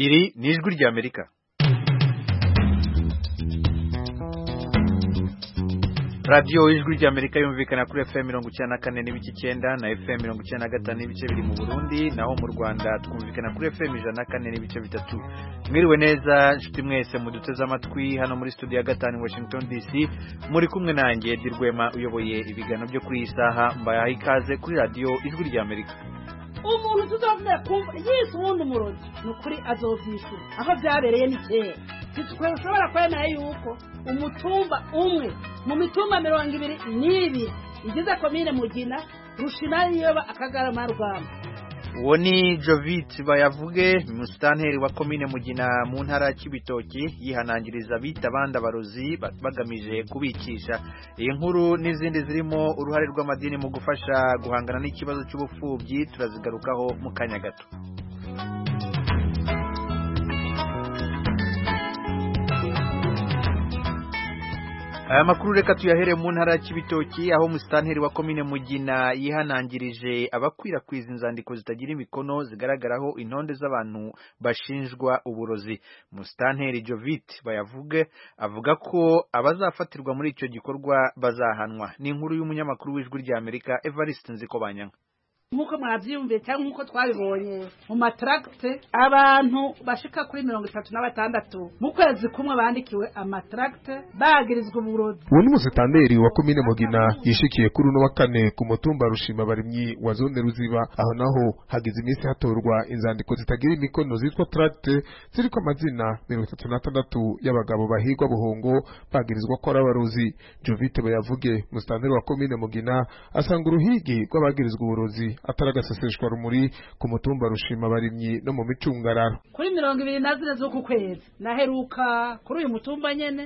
iri ni ijwi ry'Amerika. Radio ijwi ry'Amerika yumvikana kuri FM 94 n'ibice 9 na FM 95 n'ibice biri mu Burundi, naho mu Rwanda twumvikana kuri FM 104 n'ibice 3. Mwiriwe neza nshuti mwese muduteze amatwi hano muri studio ya gatanu Washington DC, muri kumwe nanjye Dirwema uyoboye ibigano byo kuri isaha, mbaye ikaze kuri radio ijwi ry'Amerika. Umuntu tuzavuga kumva yise ubundi umurozi nukuri azovyishura aho byabereye ni kera. Titwe ushobora kwemera yuko umutumba umwe mu mitumba 202 igize komine Mugina Rushimari yoba Akagarama Rugamba. Uwo ni Jovit Bayavuge, musitanteri wa komine Mugina mu ntara ya Kibitoki, yihanangiriza bita banda barozi bagamije kubikisha. Iyi nkuru n'izindi zirimo uruhare rw'amadini mu gufasha guhangana n'ikibazo cy'ubupfubyi turazigarukaho mu kanya gato. Aya makuru reka tuyahere mu ntara ya Kibitoki, aho musitanteri wa komine Mugina yihanangirije abakwirakwiza inzandiko zitagira imikono zigaragaraho intonde z'abantu bashinjwa uburozi. Musitanteri Jovit Bayavuge avuga ko abazafatirwa muri icyo gikorwa bazahanwa. Ni inkuru y'umunyamakuru w'ijwi ry'Amerika Evariste Nzikobanyanga. Nkuko mwavyumviye cyangwa nkuko twabibonye mu matracte abantu bashika kuri 36 mu kwezi kumwe bandikiwe amatracte bagirizwa uburozi. Uwo ni musitanteri wa komine Mugina yishikiye kuri uno wa kane ku mutumba Rushima barimyi wa zone Ruziba, aho naho hagize iminsi hatorwa inzandiko zitagira imikono zitwa tracte ziriko amazina 36 y'abagabo bahigwa buhongo bagirizwa ko ari abarozi. Jovite Bayavuge, musitanteri wa komine Mugina, asanga uruhigi rw'abagirizwa uburozi ataragaseseshwa rumuri ku mutumba Rushima barimyi no mu micungararo. Kuri 24 z'uku kwezi naheruka kuri uyu mutumba nyene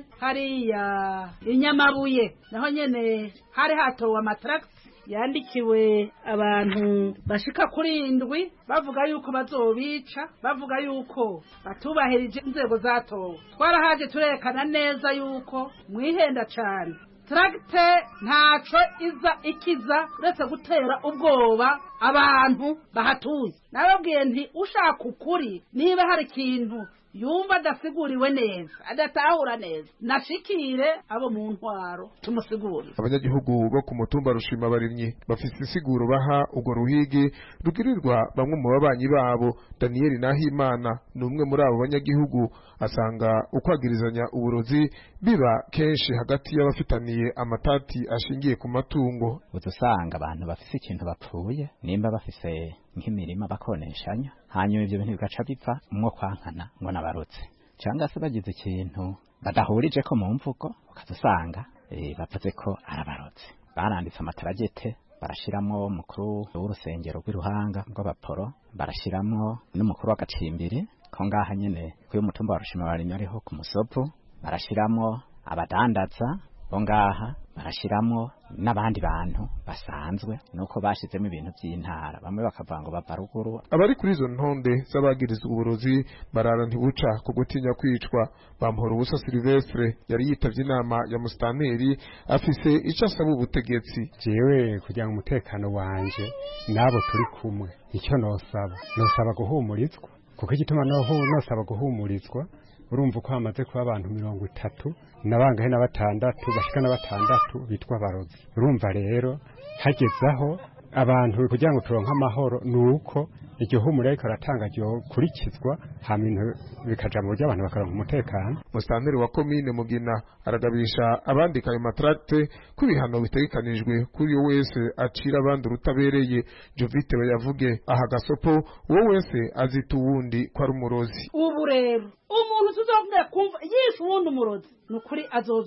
hariya Inyamabuye, naho nyene hari hatowe amatracte yandikiwe abantu bashika kuri 7 bavuga yuko bazobica, bavuga yuko batubahirije inzego zatowe. Twarahaje turekana neza yuko mwihenda cyane. Tracte ntaco iza ikiza uretse gutera ubwoba abantu bahatuye. Nababwiye nti ushaka ukuri, niba hari ikintu yumva adasiguriwe neza, adatahura neza, nashikire abo mu ntwaro tumusigurire. Abanyagihugu bo ku mutumba Rushima barimyi bafise isiguro baha ugo ruhigi rugirirwa bamwe mu babanyi babo. Daniel Nahimana ni umwe muri abo banyagihugu, asanga ukwagirizanya uburozi biba kenshi hagati y'abafitaniye amatati ashingiye ku matungo. Uzusanga abantu bafise ikintu bapfuye, nimba bafise nk'imirima bakoneshanya, hanyuma ivyo bintu bigaca bipfa umwo kwankana ngo nabarutse, cyangwa se bagize ikintu badahurije ko mu mvugo, ukazusanga bavuze ko arabarutse. Baranditse amataragete, barashiramwo umukuru w'urusengero rw'iruhanga rw'abaporo, barashiramwo n'umukuru w'agacimbiri ko ngaha nyene kuyo mutumba wa Rushima barimyi ariho ku Musovu, barashiramwo abadandaza bo ngaha, barashiramwo n'abandi bantu basanzwe, nuko bashizemo ibintu by'intara, bamwe bakavuga ngo babaruguru. Abari kuri izo ntonde z'abagirizwa uburozi barara ntibuca ku gutinya kwicwa. Bamuhora ubusa Silvestre yari yitavye inama ya musitanteri, afise ico asaba ubutegetsi. Jewe kugira ngo umutekano wanje nabo turi kumwe, icyo nosaba guhumurizwa, kuko igituma nosaba guhumurizwa, urumva ko hamaze kuba abantu 30 nabangahe na 6 bashika na 6 bitwa barozi. Urumva rero hagezaho abantu kugira ngo turonke amahoro, nuko iryo humura ariko aratanga ryo kurikizwa, hamintu bikaja mu buryo abantu bakaronka umutekano. Musitanteri wa komine Mugina aragabisha abandika ayo matracte ko ibihano bitegekanijwe kuri yo wese acira abandi urutabereye. Jovite Bayavuge aha gasopo uwo wese azita uwundi ko ari umurozi. Ubu rero umuntu tuzavuga kumva yishe uwundi umurozi nukuri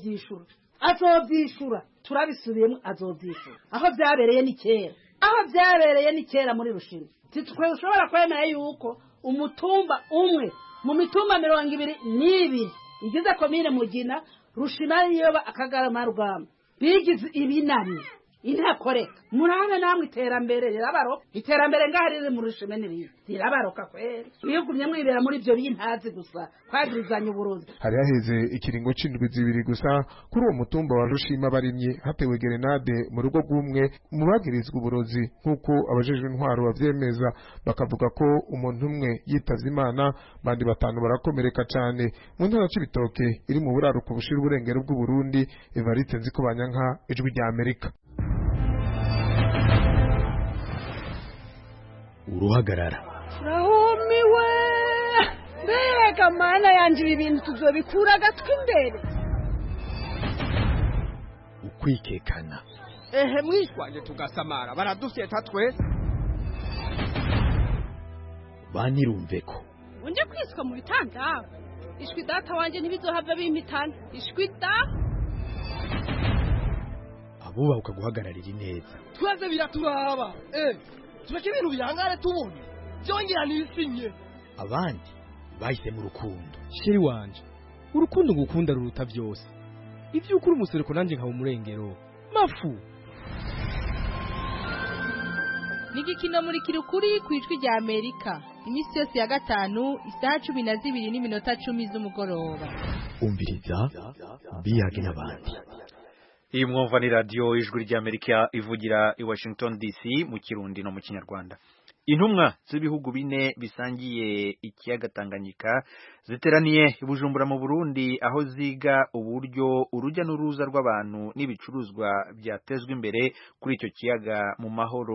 azovyishura turabisubiyemo, azovyishura aho byabereye ni kera, muri Rushima. Titwe ushobora kwemera yuko umutumba umwe mu mitumba 202 igize komine Mugina Rushima yoba Akagarama Rugamba bigize ibinani intakoreka murabe namwe iterambere rirabaroka iterambere ngaho riri mu rushime n'ibindi rirabaroka kweri iyo gumye mwibera muri ibyo bintazi gusa kwagirizanya uburozi. Hari haheze ikiringo c'indwi zibiri gusa kuri uwo mutumba wa Rushima barimye hatewe gerenade mu rugo rw'umwe mu bagirizwa uburozi nk'uko abajejwe intwaro bavyemeza, bakavuga ko umuntu umwe yitavye Imana bandi batanu barakomereka cane. Mu ntara c'Ibitoke iri mu buraruko bushira uburengero bw'u Burundi, Evariste Nzikobanyanka, Ijwi rya Amerika. Uruhagarara rahumiwe mbega mana yanje ibi bintu tuzobikura agatwi imbere. ukwikekana ehe mwishwanje tugasamara baraduseta twese banirumveko unje kwiswa mu bitanda ishwi data wanje ntibizohava bimpitana ishwi da abuba ukaguhagararira ineza twese biraturaba tureke ibintu bihangare tubone byongera nisinye abandi bahise mu rukundo. Sheri wanje urukundo ngukunda ruruta byose ivyo ukuri umusereko nanje nkawe umurengero mafu Nigikino muri kirukuri kwijwi rya Amerika imisi yose ya gatanu isaha 12:10 z'umugoroba. Umviriza biyage n'abandi. Iyi mwumva ni radio Ijwi rya Amerika ivugira i Washington DC mu Kirundi no mu Kinyarwanda. Intumwa z'ibihugu bine bisangiye ikiyaga Tanganyika ziteraniye i Bujumbura mu Burundi aho ziga uburyo urujya n'uruza rw'abantu n'ibicuruzwa byatezwe imbere kuri icyo kiyaga mu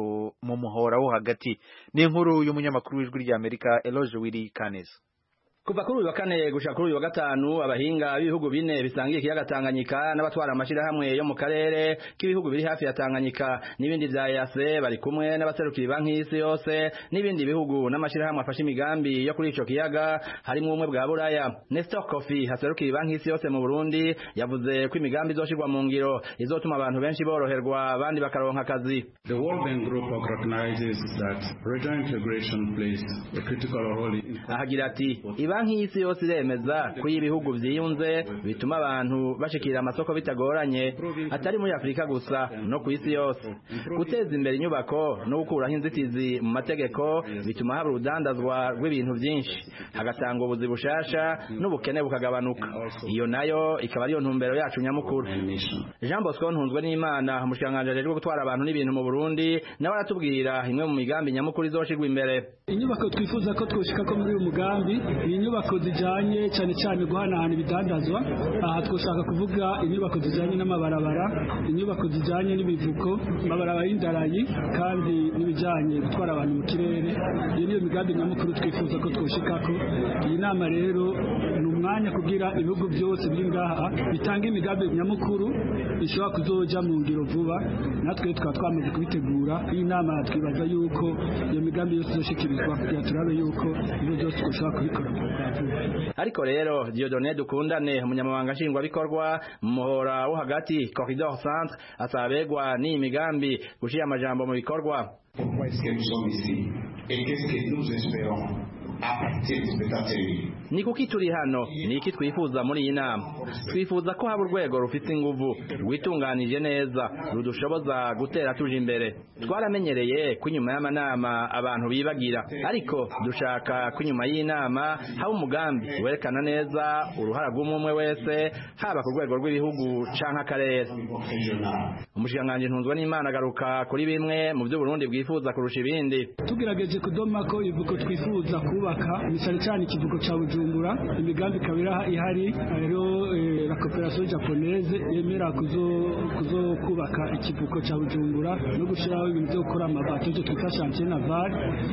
muhora wo hagati. Ni inkuru y'umunyamakuru w'Ijwi rya Amerika Eloge Wiri Kaneza. Kuva kuri uyu wa kane gushika kuri uyu wa gatanu abahinga b'ibihugu bine bisangiye ikiyaga Tanganyika n'abatwara amashirahamwe yo mu karere k'ibihugu biri hafi ya Tanganyika n'ibindi vya EAC bari kumwe n'abaserukira banki y'isi yose n'ibindi bihugu n'amashirahamwe afashe imigambi yo kuri ico kiyaga harimo umwe bwa Buraya. Nestor Kofi haserukira banki y'isi yose mu Burundi yavuze ko imigambi izoshirwa mu ngiro izotuma abantu benshi boroherwa abandi bakaronka akazi. The World Bank Group recognizes that regional integration plays a critical role in ahagira ati banki y'isi yose iremeza ko ibihugu vyiyunze bituma abantu bashikira amasoko bitagoranye atari muri Afrika gusa no ku isi yose. Guteza imbere inyubako no gukuraho inzitizi mu mategeko bituma haba urudandazwa rw'ibintu byinshi hagatanga ubuzi bushasha n'ubukene bukagabanuka. Iyo nayo ikaba ariyo ntumbero yacu nyamukuru. Jean Bosco Ntunzwe n'Imana umushikanganje ajejwe gutwara abantu n'ibintu mu Burundi nawe aratubwira imwe mu migambi nyamukuru izoshirwa imbere. Inyubako twifuza ko twoshika ko muri uyu mugambi inyubako zijanye cyane cyane guhanahana ibidandazwa. Aha twoshaka kuvuga inyubako zijanye n'amabarabara, inyubako zijanye n'ibivuko, amabarabara y'indarayi kandi n'ibijanye gutwara abantu mu kirere. Iyo niyo migambi nyamukuru twifuza ko twoshikako. Iyi nama rero ni umwanya kugira ibihugu byose biri ngaha bitanga imigambi nyamukuru ishobora kuzoja mu ngiro vuba, natwe tukaba twamaze kubitegura. Iyi nama twibaza yuko iyo migambi yose izoshikirizwa kugira turabe yuko ibyo byose dushobora kubikora. Ariko rero Dieudonné Dukundane umunyamabanga nshingwabikorwa mu muhora wo hagati Corridor Centre asabegwa ni imigambi gushira amajambo mu bikorwa. Pourquoi est-ce que nous sommes ici et qu'est-ce que nous espérons à partir de cet atelier? Ni kuki turi hano ni iki twifuza muri iyi nama? Twifuza ko haba urwego rufite inguvu rwitunganije neza rudushoboza gutera tuje imbere. Twaramenyereye ko nyuma y'amanama abantu bibagira, ariko dushaka ko nyuma y'inama haba umugambi werekana neza uruhara rw'umwe wese haba ku rwego rw'ibihugu canke akarere. Umushikanganje Ntunzwe n'Imana agaruka kuri bimwe mu byo Burundi bwifuza kurusha ibindi. Tugerageje kudoma ko ivuko twifuza kubaka misali cyane ikivuko ca Bujumbura, imigambi kabira ihari rero la coopération japonaise yemera kuzo kubaka ikivuko ca Bujumbura no gushiraho ibintu byo gukora amabato cyo twita chantier naval.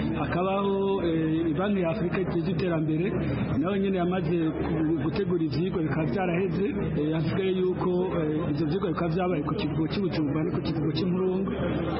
Hakabaho banki ya Afrika y'iterambere nawe nyene yamaze gutegura ivyigwa bikaba byaraheze, yasigaye yuko ivyo vyigwa bikaba byabaye ku kivuko cy'Ubujumbura no ku kivuko cy'Imurungu.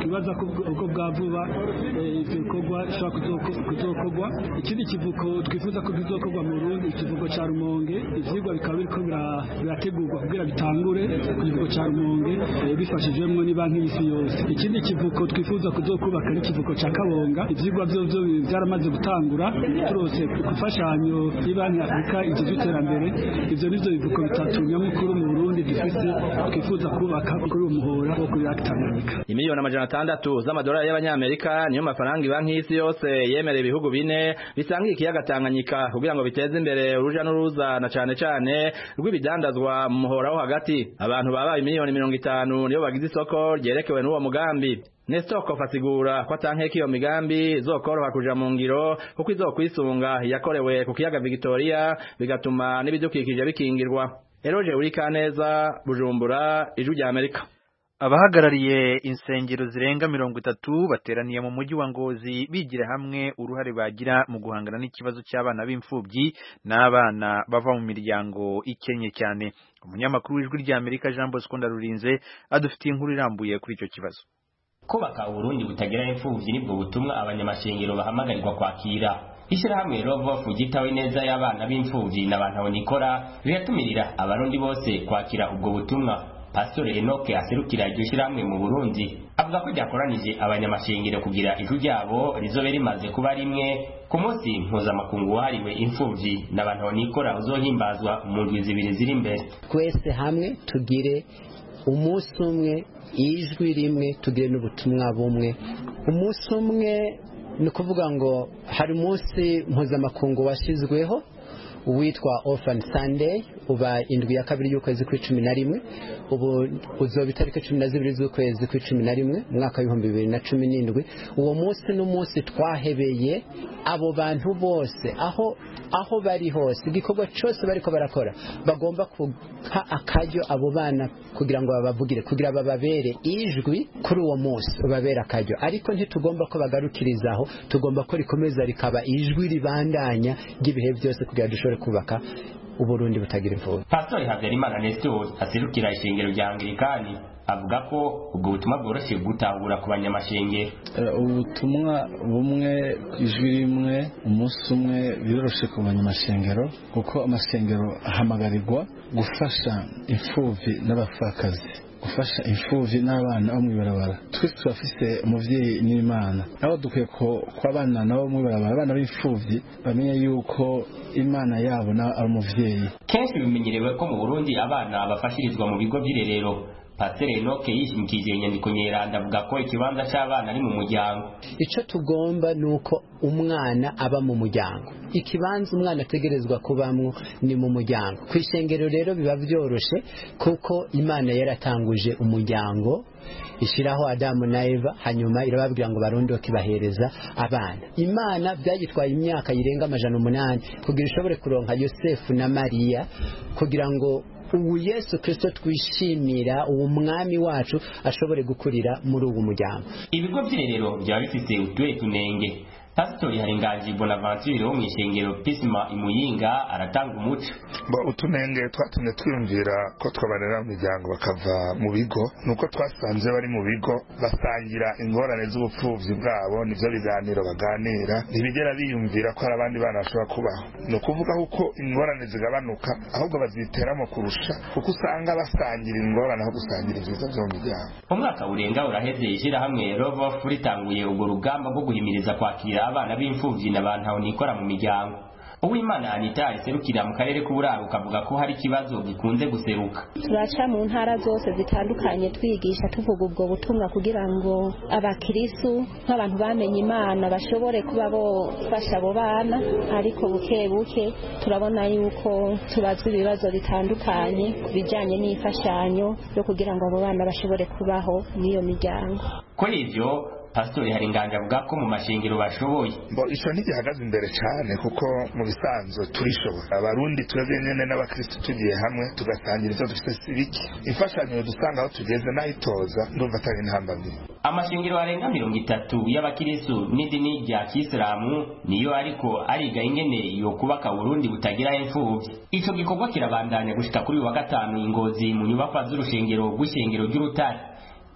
twibaza ko uko bwa vuba ivyo bikorwa bishobora kuzokorwa. Ikindi kivuko twifuza ko bizokorwa mu Burundi, ikivuko ca Rumonge, ivyigwa bikaba biriko birategurwa kugira bitangure ku kivuko ca Rumonge bifashijwemwo ni banki y'isi yose. Ikindi kivuko twifuza kuzokubaka ni ikivuko ca Kabonga, ivyigwa vyo byaramaze gutangura turose gufashanyo y'Ibanki y'Afrika ijejwe iterambere. Ivyo nivyo bivuko bitatu nyamukuru mu Burundi twifuza kubaka kuri uwo muhora wo kuri Tanganyika. Imiliyoni 600 z'amadolari y'abanyamerika niyo mafaranga banki y'isi yose yemereye ibihugu bine bisangiye ikiyaga Tanganyika kugira ngo biteze imbere uruja n'uruza na cane rw'ibidandazwa mu muhora wo hagati. Abantu babaye miliyoni 50 niyo bagize isoko ryerekewe n'uwo mugambi. Nestor Kofasigura ko atankeka iyo migambi izokoroha kuja mu ngiro kuko izokwisunga yakorewe ku kiyaga Victoria bigatuma n'ibidukikije bikingirwa. Eroje Urikaneza, Bujumbura, Ijwi rya Amerika. Abahagarariye insengero zirenga 30 bateraniye mu mujyi wa Ngozi bigira hamwe uruhare bagira mu guhangana n'ikibazo cy'abana b'imfubyi n'abana bava mu miryango ikenye cyane. Umunyamakuru w'Ijwi rya Amerika Jean Bosco Ndarurinze adufitiye inkuru irambuye kuri icyo kibazo. Kubaka Burundi butagira imfubyi nibwo butumwa abanyamashengero bahamagarirwa kwakira. Ishirahamwe Love Fugitawe neza y'abana b'imfubyi n'abantu nikora biratumirira abarundi bose kwakira ubwo butumwa. Pastor Enoke aserukira iryo shirahamwe mu Burundi avuga ko ryakoranije abanyamashengero kugira ijwi ryabo rizobe rimaze kuba rimwe ku munsi mpuzamakungu wahariwe imfubyi n'abantu nikora uzohimbazwa mu ndwi zibiri ziri imbere. Twese hamwe tugire umunsi umwe, ijwi rimwe, tugire n'ubutumwa bumwe. Umunsi umwe ni kuvuga ngo hari umunsi mpuzamakungu washyizweho witwa Orphan Sunday, uba indwi ya kabiri y'ukwezi kwa 11, ubu uzoba itariki 12 z'ukwezi kwa 11 mwaka wa 2017. Uwo munsi n'umunsi twahebeye abo bantu bose aho bari hose, igikorwa cyose bariko barakora bagomba kuha akaryo abo bana kugira ngo babavugire, kugira bababere ijwi kuri uwo munsi, bababere akaryo. Ariko ntitugomba ko bagarukirizaho, tugomba ko rikomeza rikaba ijwi ribandanya ry'ibihe byose kugira dushobore kubaka Uburundi butagira imfubyi. Pastor Habyarimana Nestor aserukira ishengero rya Anglikani avuga ko ubwo butumwa bworoshye gutahura ku banyamashengero. Ubutumwa bumwe, ijwi rimwe, umunsi umwe biroroshye ku banyamashengero kuko amashengero ahamagarirwa gufasha imfubyi n'abapfakazi, gufasha imfubyi n'abana bo mwibarabara. Twese turafise umuvyeyi n'Imana, aho dukwiye ko abana nabo mwibarabara, abana b'imfubyi bamenye yuko Imana yabo na ari umuvyeyi. Kenshi bimenyerewe ko mu Burundi abana bafashirizwa mu bigo by'irerero. Pastor Enoke yishimikije inyandiko nyeranda avuga ko ikibanza cy'abana ari mu muryango. Icyo tugomba nuko umwana aba mu muryango, ikibanza umwana ategerezwa kubamwo ni mu muryango. Kwishengero rero biba byoroshe kuko Imana yaratanguje umuryango, ishiraho Adamu na Eva, hanyuma irababwira ngo barondoke bahereza abana. Imana byagitwaye imyaka yirenga 800 kugira ishobore kuronka Yosefu na Mariya, kugira ngo ubu Yesu Kristo twishimira, uwo mwami wacu ashobore gukurira muri uwo muryango. Ibigo by'irerero byaba bifite utuye tunenge. Pastor Haringanji Bonaventure wo mwishengero Pisma Imuyinga aratanga umuco. Utunenge twatumye twiyumvira ko twabanera mu miryango bakava mu bigo, nuko twasanze bari mu bigo basangira ingorane z'ubupfuvyi bwabo, nivyo biganiro baganira, ntibigera biyumvira ko hari abandi bana bashobora kubaho. No kuvuga uko ingorane zigabanuka ahubwo baziteramo kurusha, kuko usanga basangira ingorane aho gusangira ivyiza vyo mu miryango. Umwaka urenga uraheze ishirahamwe Love ritanguye ubwo rugamba rwo guhimiriza kwakira abana b'imfubyi n'abantu nikora mu miryango. Uwimana Anita iserukira mu karere k'Uburaro ukavuga ko hari kibazo gikunze guseruka. Turaca mu ntara zose zitandukanye twigisha tuvuga ubwo butumwa kugira ngo abakirisu nk'abantu bamenye Imana bashobore kuba bo fasha abo bana, ariko buke buke turabona yuko tubazwa ibibazo bitandukanye kubijanye n'ifashanyo yo kugira ngo abo bana bashobore kubaho n'iyo miryango. Kuri ivyo Pastor Haringanje avuga ko mu mashengero bashoboye. Ico ntigihagaze imbere cyane kuko mu bisanzwe turishobora. Abarundi twebwe nyene n'abakristo tugiye hamwe tugasangira ivyo dufite sibiki. Imfashanyo dusanga aho tugeze nayitoza ndumva atari intambamyi. Amashengero arenga 30 y'abakristo n'idini rya Kisilamu niyo ariko ariga ingene yo kubaka Burundi butagira imfubyi. Ico gikorwa kirabandanya gushika kuri wa gatanu Ingozi mu nyubako z'urushengero rw'ishengero ry'Urutare.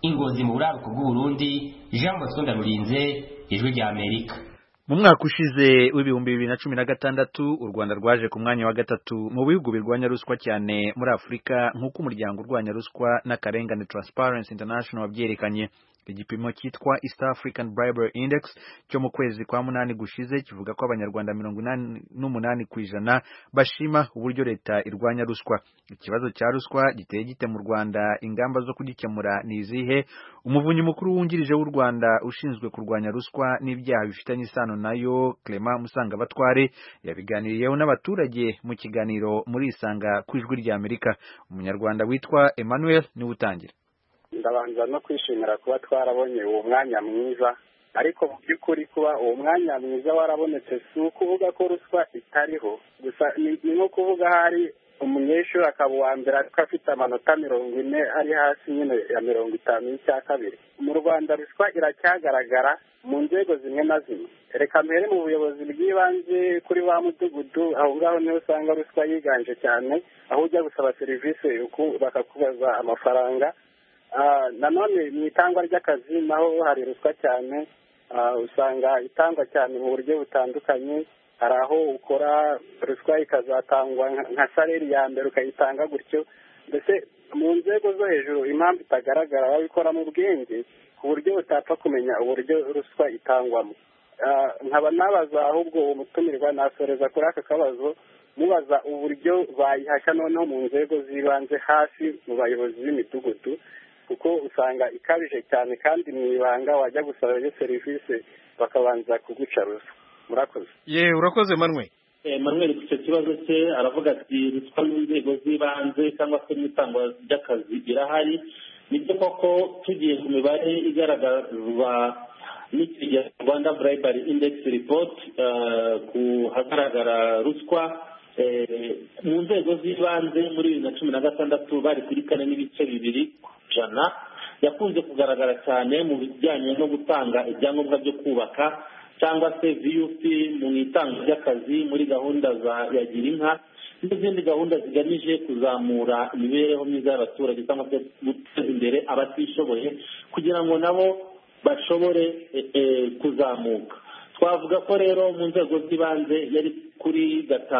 Ingozi mu buraruko bw'Uburundi, Jean Bosco Ndarurinze, Ijwi rya Amerika. Mu mwaka ushize w'ibihumbi 2016 u Rwanda rwaje ku mwanya wa gatatu mu bihugu birwanya ruswa cyane muri Afurika nk'uko umuryango urwanya ruswa n'akarengane Transparency International wabyerekanye. Igipimo cyitwa East African Bribery Index cyo mu kwezi kwa munani gushize kivuga ko abanyarwanda 88% bashima uburyo leta irwanya ruswa. Ikibazo cya ruswa giteye gite mu Rwanda, ingamba zo kugikemura ni izihe? Umuvunyi mukuru wungirije w'u Rwanda ushinzwe kurwanya ruswa n'ibyaha bifitanye isano nayo, Clement Musangabatware, yabiganiriyeho n'abaturage mu kiganiro muri Isanga ku Ijwi rya Amerika. Umunyarwanda witwa Emmanuel niwe utangira. Ndabanza no kwishimira kuba twarabonye uwo mwanya mwiza, ariko mu by'ukuri kuba uwo mwanya mwiza warabonetse si ukuvuga ko ruswa itariho gusa, ni nko kuvuga hari umunyeshuri akaba uwa mbere ariko afite amanota 40 ari hasi nyine ya 50 y'icya kabiri. Mu Rwanda ruswa iracyagaragara mu nzego zimwe na zimwe. Reka mbere mu buyobozi bw'ibanze kuri wa mudugudu, aho ngaho niho usanga ruswa yiganje cyane, aho ujya gusaba serivisi bakakubaza amafaranga. Nanone mu itangwa ry'akazi naho hari ruswa cyane, usanga itangwa cyane mu buryo butandukanye. Hari aho ukora ruswa ikazatangwa nka saleri ya mbere ukayitanga gutyo. Mbese mu nzego zo hejuru impamvu itagaragara babikora mu bwenge ku buryo utapfa kumenya uburyo ruswa itangwamo. Nkaba nabaza ahubwo umutumirwa nasoreza kuri aka kabazo mubaza uburyo bayihashya noneho mu nzego z'ibanze hasi mu bayobozi b'imidugudu, kuko usanga ikabije cyane kandi mu ibanga wajya gusaba iyo serivisi bakabanza kuguca ruswa. Murakoze. Urakoze Manuel. Manuel ku cyo kibazo cye aravuga ati ruswa mu nzego z'ibanze cyangwa se mu itangwa ry'akazi irahari. Nibyo koko tugiye ku mibare igaragazwa n'ikigega Rwanda Bribery Index Report, ku hagaragara ruswa mu nzego z'ibanze muri 2016 bari kuri 4.2%. Yakunze kugaragara cyane mu bijyanye no gutanga ibyangombwa byo kubaka cyangwa se VUP mu itanga ry'akazi muri gahunda za yagira inka n'izindi gahunda zigamije kuzamura imibereho myiza y'abaturage cyangwa se guteza imbere abatishoboye kugira ngo nabo bashobore kuzamuka. Twavuga ko rero mu nzego z'ibanze yari kuri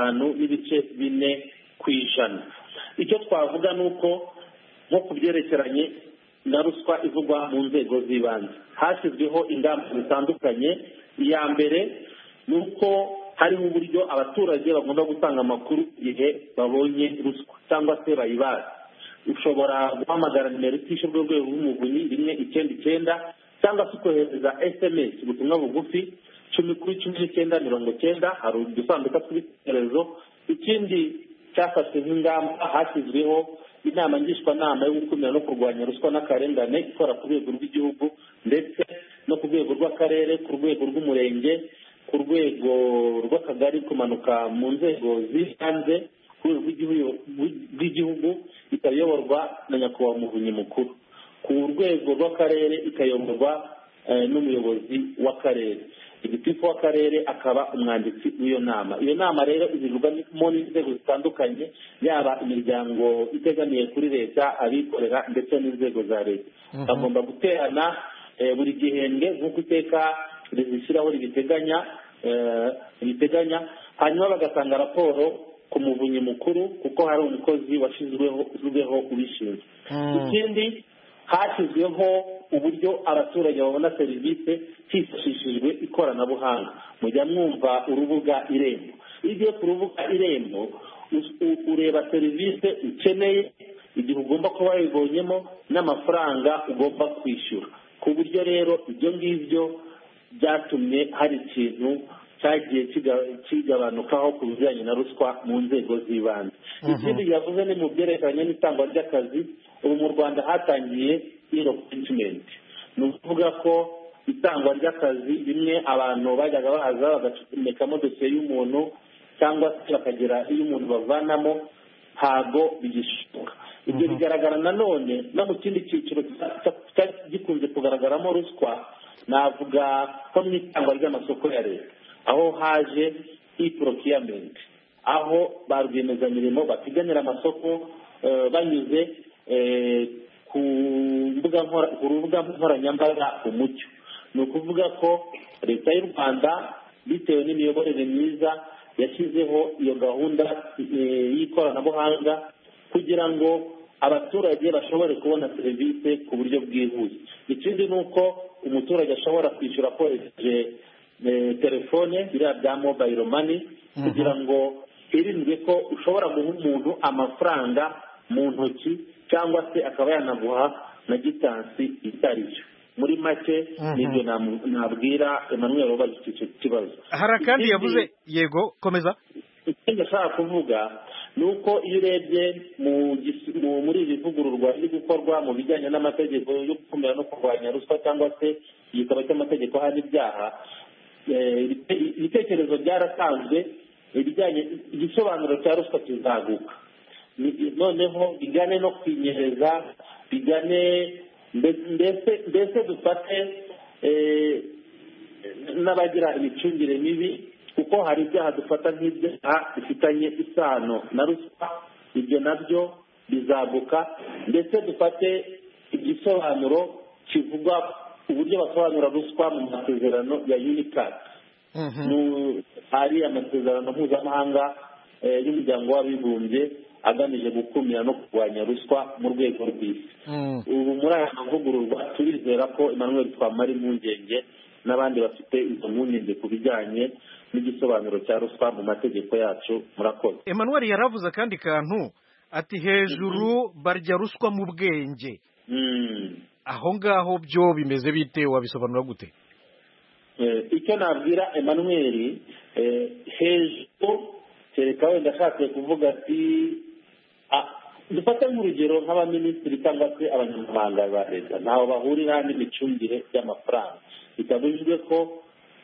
5.4%. Icyo twavuga ni uko nko ku byerekeranye na ruswa ivugwa mu nzego z'ibanze hashyizweho ingamba zitandukanye. Iya mbere ni uko hariho uburyo abaturage bagomba gutanga amakuru igihe babonye ruswa cyangwa se bayibaza. Ushobora guhamagara nimero itishyurwa urwego rw'umuvunyi 199 cyangwa se ukohereza SMS ubutumwa bugufi 10/1990. Hari udusanduka tw'ibitekerezo. Ikindi cyafashwe nk'ingamba hashyizweho inama ngishwanama yo gukumira no kurwanya ruswa n'akarengane ikora ku rwego rw'igihugu ndetse no ku rwego rw'akarere, ku rwego rw'umurenge, ku rwego rw'akagari, kumanuka mu nzego z'ibanze ku rwego rw'igihugu ikayoborwa na nyakubahwa umuvunyi mukuru, ku rwego rw'akarere ikayoborwa n'umuyobozi w'akarere, igitifu w'akarere akaba umwanditsi w'iyo nama. Iyo nama rero izivugwamo n'inzego zitandukanye, yaba imiryango itegamiye kuri leta, abikorera ndetse n'inzego za leta. Bagomba guterana buri gihembwe nk'uko iteka rizishyiraho ribiteganya, hanyuma bagatanga raporo ku muvunyi mukuru kuko hari umukozi washyizweho ubishinzwe. Ikindi hashyizweho uburyo abaturage babona serivisi hifashishijwe ikoranabuhanga. Mujya mwumva urubuga Irembo. Iyo ugiye ku rubuga Irembo ureba serivisi ukeneye, igihe ugomba kuba wayibonyemo n'amafaranga ugomba kwishyura. Ku buryo rero ibyo ngibyo byatumye hari ikintu cyagiye kigabanukaho ku bijyanye na ruswa mu nzego z'ibanze. Ikindi yavuze ni mu byerekeranye n'itangwa ry'akazi. Ubu mu Rwanda hatangiye e-recruitment. Ni ukuvuga ko itangwa ry'akazi rimwe abantu bajyaga baza bagacomekamo dosiye y'umuntu cyangwa se bakagira iyo umuntu bavanamo, ntago bigishoboka. Ibyo bigaragara nanone no mu kindi cyiciro gikunze kugaragaramo ruswa, navuga ko mu itangwa ry'amasoko ya leta, aho haje e-procurement, aho ba rwiyemezamirimo bapiganira amasoko banyuze ku rubuga nkoranyambaga umucyo. Ni ukuvuga ko leta y'u Rwanda bitewe n'imiyoborere myiza yashyizeho iyo gahunda y'ikoranabuhanga kugira ngo abaturage bashobore kubona serivisi ku buryo bwihuse. Ikindi ni uko umuturage ashobora kwishyura akoresheje telefone biriya bya mobile money kugira ngo hirindwe ko ushobora guha umuntu amafaranga mu ntoki cyangwa se akaba yanaguha na gitansi itari cyo. Muri make nibyo nabwira Emmanuel ubaza icyo kibazo. Hari akandi yavuze, yego komeza. Ikindi ashaka kuvuga ni uko iyo urebye muri iri vugururwa riri gukorwa mu bijyanye n'amategeko yo gukumira no kurwanya ruswa cyangwa se igitabo cy'amategeko ahana ibyaha, ibitekerezo byaratanzwe ibijyanye igisobanuro cya ruswa kizaguka, noneho bigane no kwinyereza, bigane mbese dufate n'abagira imicungire mibi, kuko hari ibyaha dufata nk'ibyaha bifitanye isano na ruswa, ibyo nabyo bizaguka. Ndetse dufate igisobanuro kivuga uburyo basobanura ruswa mu masezerano ya UNICAD, hari amasezerano mpuzamahanga y'umuryango w'abibumbye agamije gukumira no kurwanya ruswa mu rwego rw'isi. Ubu muri aya mavugururwa turizera ko Emmanuel twamara impungenge n'abandi bafite izo mpungenge ku bijyanye n'igisobanuro cya ruswa mu mategeko yacu. Murakoze. Emmanuel yaravuze akandi kantu ati hejuru barya ruswa mu bwenge. Aho ngaho byo bimeze bite, wabisobanura gute? Icyo nabwira Emmanuel, hejuru kereka wenda ashatse kuvuga ati dufate nk'urugero nk'abaminisitiri cyangwa se abanyamabanga ba leta ntaho bahurira n'imicungire y'amafaranga. Bitabujijwe ko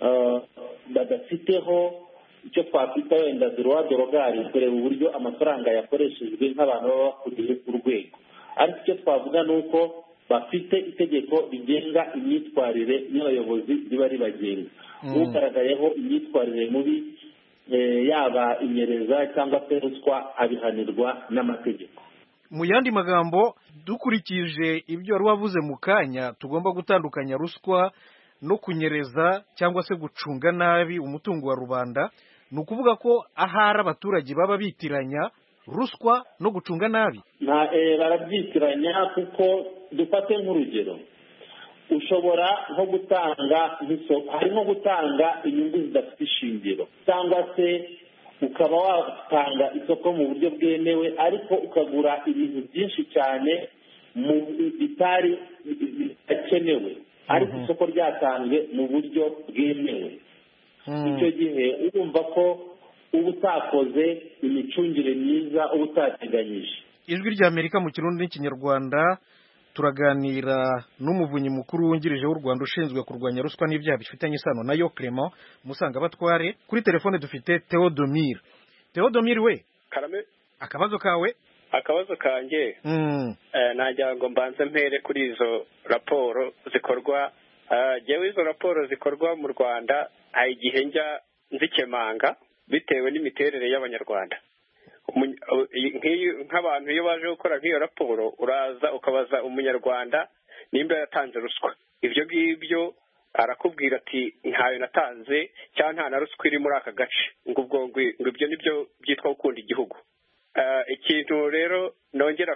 badafiteho icyo twakwita wenda droit de regard, kureba uburyo amafaranga yakoreshejwe nk'abantu baba bakuriye ku rwego. Ariko icyo twavuga ni uko bafite itegeko rigenga imyitwarire y'abayobozi riba ribagenga. Ugaragayeho imyitwarire mubi yaba inyereza cyangwa se ruswa abihanirwa n'amategeko. Mu yandi magambo, dukurikije ibyo wari wavuze mu kanya, tugomba gutandukanya ruswa no kunyereza cyangwa se gucunga nabi umutungo wa rubanda. Ni ukuvuga ko ahari abaturage baba bitiranya ruswa no gucunga nabi. Barabyitiranya, kuko dufate nk'urugero, ushobora nko gutanga nk'isoko, hari nko gutanga inyungu zidafite ishingiro, cyangwa se ukaba watanga isoko mu buryo bwemewe ariko ukagura ibintu byinshi cyane bitari bidakenewe, ariko isoko ryatanzwe mu buryo bwemewe. Icyo gihe urumva ko uba utakoze imicungire myiza, uba utateganyije. Ijwi ry'Amerika mu Kirundi n'Ikinyarwanda turaganira n'umuvunyi mukuru wungirije w'u Rwanda ushinzwe kurwanya ruswa n'ibyaha bifitanye isano nayo, Clement Musangabatware. Kuri telefone dufite Theodomire. Theodomire we, Karame, akabazo kawe? Akabazo kanjye nagira ngo mbanze mpere kuri izo raporo zikorwa. Jewe izo raporo zikorwa mu Rwanda hari igihe njya nzikemanga bitewe n'imiterere y'Abanyarwanda. Nk'abantu iyo baje gukora nk'iyo raporo, uraza ukabaza umunyarwanda nimba yatanze ruswa. Ibyo ngibyo arakubwira ati ntayo natanze cyangwa nta na ruswa iri muri aka gace. ngo ibyo nibyo byitwa gukunda igihugu. Ikintu rero nongera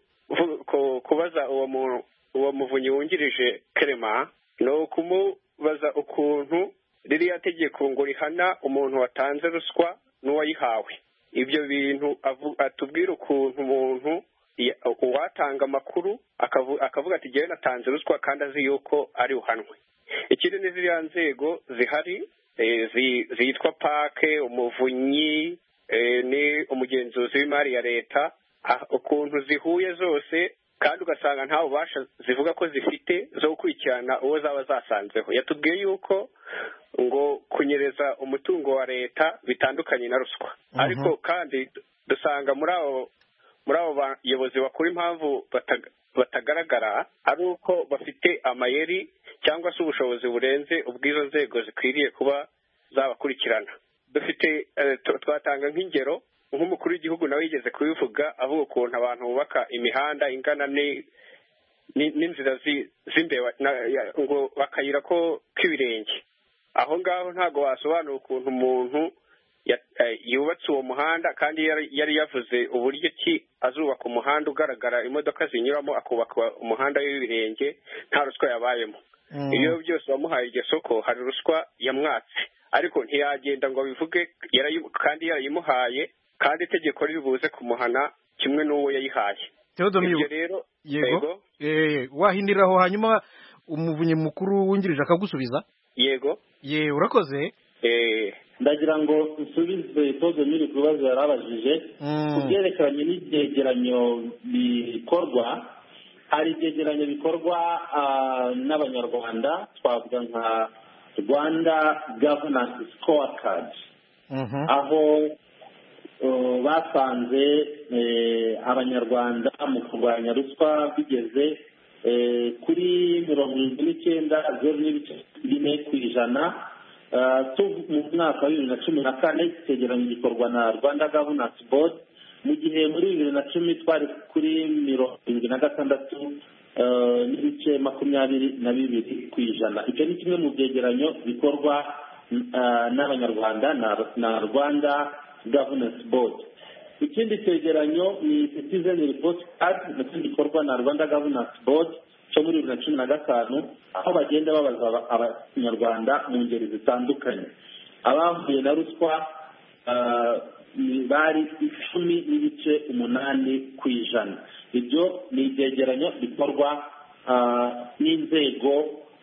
kubaza uwo muvunyi wungirije Clement, ni ukumubaza ukuntu ririya tegeko ngo rihana umuntu watanze ruswa n'uwayihawe. Ibyo bintu atubwira ukuntu umuntu uwatanga amakuru akavuga ati jyewe natanze ruswa kandi azi yuko ari uhanwe. Ikindi ni ziriya nzego zihari zitwa pake, umuvunyi, ni umugenzuzi w'imari ya leta, ukuntu zihuye zose kandi ugasanga nta bubasha zivuga ko zifite zo gukurikirana uwo zaba zasanzeho. Yatubwiye yuko ngo kunyereza umutungo wa leta bitandukanye na ruswa. Ariko kandi dusanga muri abo bayobozi bakuru impamvu batagaragara ari uko bafite amayeri cyangwa se ubushobozi burenze ubw'izo nzego zikwiriye kuba zabakurikirana. Twatanga nk'ingero, nk'umukuru w'igihugu nawe yigeze kubivuga avuga ukuntu abantu bubaka imihanda ingana n'inzira z'imbeba ngo bakayira ko k'ibirenge aho ngaho ntabwo wasobanura ukuntu umuntu yubatse uwo muhanda kandi yari yavuze uburyo ki azubaka umuhanda ugaragara imodoka zinyuramo akubaka umuhanda w'ibirenge nta ruswa yabayemo iyo byose bamuhaye iryo soko hari ruswa yamwatse ariko ntiyagenda ngo bivuge kandi yarayimuhaye kandi itegeko ribuze kumuhana kimwe n'uwo yayihaye ibyo rero yego wahindiraho hanyuma umuvunyi mukuru wungirije akagusubiza yego urakoze ndagira ngo nsubize itoze nyiri ku bibazo yari abajije ku byerekeranye n'ibyegeranyo bikorwa hari ibyegeranyo bikorwa n'abanyarwanda twavuga nka Rwanda Governance Scorecard aho basanze abanyarwanda mu kurwanya ruswa bigeze kuri 99.4% mu mwaka wa 2014 icyegeranyo gikorwa na Rwanda Governance Board mu gihe muri 2010 twari kuri 76.22%. Icyo ni kimwe mu byegeranyo bikorwa n'abanyarwanda na Rwanda Governance Board. Ikindi cyegeranyo ni Citizen Report Card nacyo gikorwa na Rwanda Governance Board cyo muri 2015 aho bagenda babaza abanyarwanda mu ngeri zitandukanye abavuye na ruswa bari 10.8%. Ibyo ni ibyegeranyo bikorwa n'inzego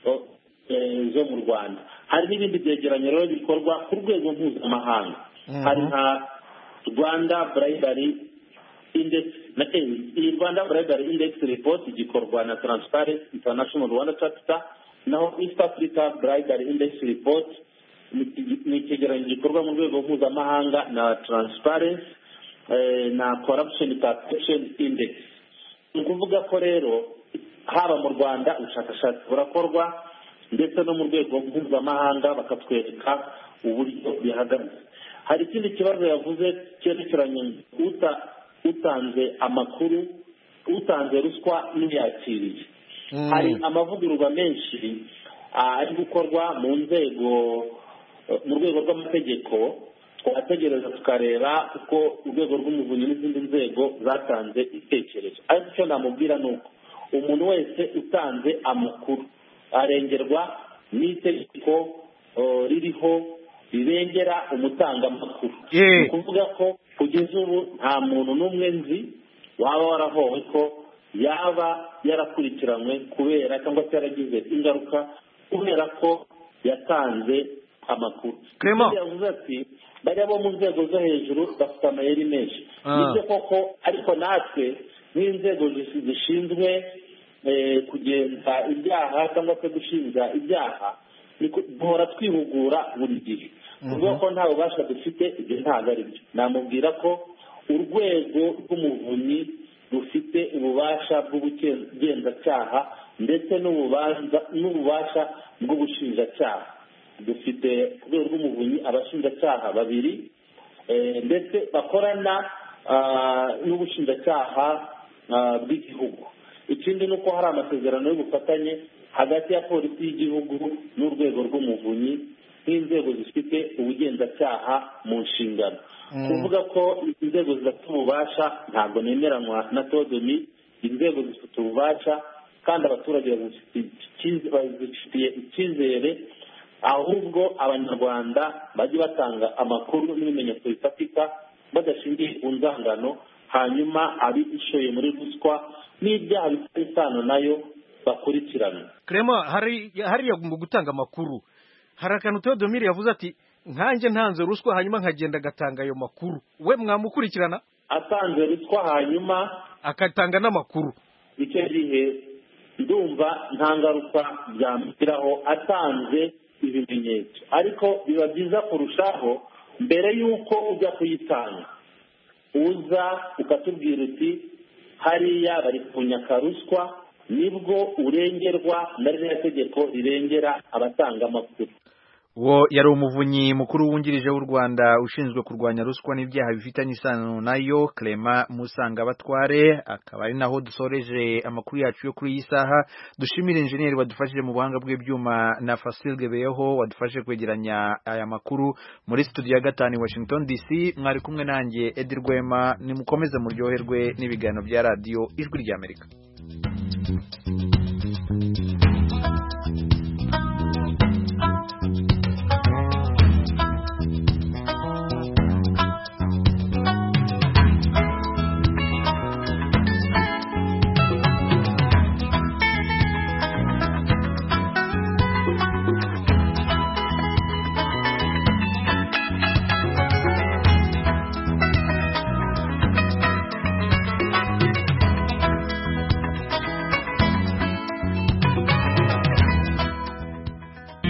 zo mu Rwanda. Hari n'ibindi byegeranyo rero bikorwa ku rwego mpuzamahanga hari nka Rwanda Bribery Index Rwanda Bribery Index Report gikorwa na Transparency International Rwanda Chapter naho East Africa Bribery Index Report ni icyegeranyo gikorwa mu rwego mpuzamahanga na Transparency na Corruption Perception Index. Ni ukuvuga ko rero haba mu Rwanda ubushakashatsi burakorwa ndetse no mu rwego mpuzamahanga bakatwereka uburyo bihagaze. Hari ikindi kibazo yavuze cyerekeranye utanze amakuru utanze ruswa n'uyakiriye. Hari amavugururwa menshi ari gukorwa mu rwego rw'amategeko twategereza tukareba uko urwego rw'umuvunyi n'izindi nzego zatanze ibitekerezo. Ariko icyo namubwira ni uko umuntu wese utanze amakuru arengerwa n'itegeko ririho rirengera umutangamakuru. Ni ukuvuga ko kugeza ubu nta muntu n'umwe nzi waba warahowe ko yaba yarakurikiranywe kubera cyangwa se yaragize ingaruka kubera ko yatanze amakuru. Yavuze ati bariya bo mu nzego zo hejuru bafite amayeri menshi. Nibyo koko ariko natwe nk'inzego zishinzwe kugenza ibyaha cyangwa se gushinja ibyaha duhora twihugura buri gihe. Kuvuga ko nta bubasha dufite ibyo ntabwo ari byo. Namubwira ko urwego rw'umuvunyi rufite ububasha bw'ubugenzacyaha ndetse n'ububasha bw'ubushinjacyaha. Dufite ku rwego rw'umuvunyi abashinjacyaha 2 ndetse bakorana n'ubushinjacyaha bw'igihugu. Ikindi ni uko hari amasezerano y'ubufatanye hagati ya polisi y'igihugu n'urwego rw'umuvunyi nk'inzego zifite ubugenzacyaha mu nshingano. Kuvuga ko inzego zidafite ububasha ntabwo nemeranywa na Todomi. Inzego zifite ububasha kandi abaturage bazifitiye icyizere, ahubwo abanyarwanda bajye batanga amakuru n'ibimenyetso bifatika badashingiye ku nzangano, hanyuma abishoye muri ruswa n'ibyaha bifite isano nayo bakurikirana. Clement, hariya mu gutanga amakuru hari akantu Theodomire yavuze ati nkanjye ntanze ruswa hanyuma nkagenda agatanga ayo makuru, we mwamukurikirana? Atanze ruswa hanyuma agatanga n'amakuru, icyo gihe ndumva nta ngaruka byamugiraho atanze ibimenyetso. Ariko biba byiza kurushaho mbere y'uko ujya kuyitanga uza ukatubwira uti hariya bari kunyaka ruswa, nibwo urengerwa na ririya tegeko rirengera abatanga amakuru. Uwo yari umuvunyi mukuru wungirije w'u Rwanda ushinzwe kurwanya ruswa n'ibyaha bifitanye isano nayo Clement Musanga Batware. Akaba ari naho dusoreje amakuru yacu yo kuri iyi saha. Dushimira engineer wadufashije mu buhanga bw'ibyuma na Fasil Gebeyeho wadufashije kwegeranya aya makuru muri studio ya 5 Washington DC. Mwari kumwe nanjye Edi Rwema, nimukomeze muryoherwe n'ibiganiro bya radio Ijwi ry'Amerika.